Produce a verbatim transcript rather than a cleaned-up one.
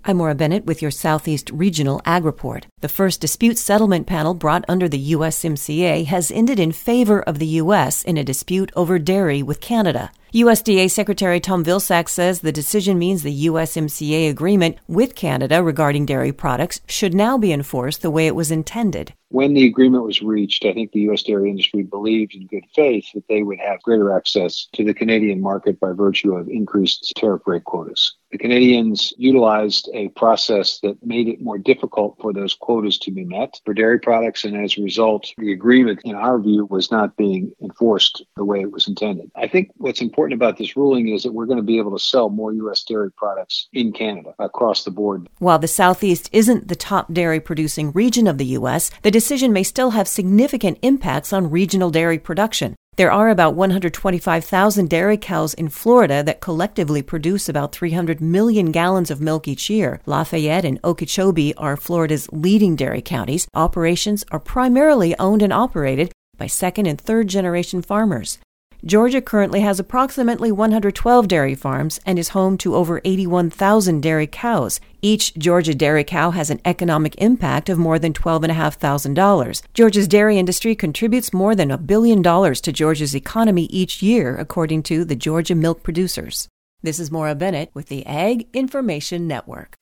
I'm Maura Bennett with your Southeast Regional Ag Report. The first dispute settlement panel brought under the U S M C A has ended in favor of the U S in a dispute over dairy with Canada. U S D A Secretary Tom Vilsack says the decision means the U S M C A agreement with Canada regarding dairy products should now be enforced the way it was intended. When the agreement was reached, I think the U S dairy industry believed in good faith that they would have greater access to the Canadian market by virtue of increased tariff rate quotas. The Canadians utilized a process that made it more difficult for those quotas to be met for dairy products, and as a result, the agreement, in our view, was not being enforced the way it was intended. I think what's important about this ruling is that we're going to be able to sell more U S dairy products in Canada across the board. While the Southeast isn't the top dairy producing region of the U S, the decision may still have significant impacts on regional dairy production. There are about one hundred twenty-five thousand dairy cows in Florida that collectively produce about three hundred million gallons of milk each year. Lafayette and Okeechobee are Florida's leading dairy counties. Operations are primarily owned and operated by second and third generation farmers. Georgia currently has approximately one hundred twelve dairy farms and is home to over eighty-one thousand dairy cows. Each Georgia dairy cow has an economic impact of more than twelve thousand five hundred dollars. Georgia's dairy industry contributes more than a billion dollars to Georgia's economy each year, according to the Georgia Milk Producers. This is Maura Bennett with the Ag Information Network.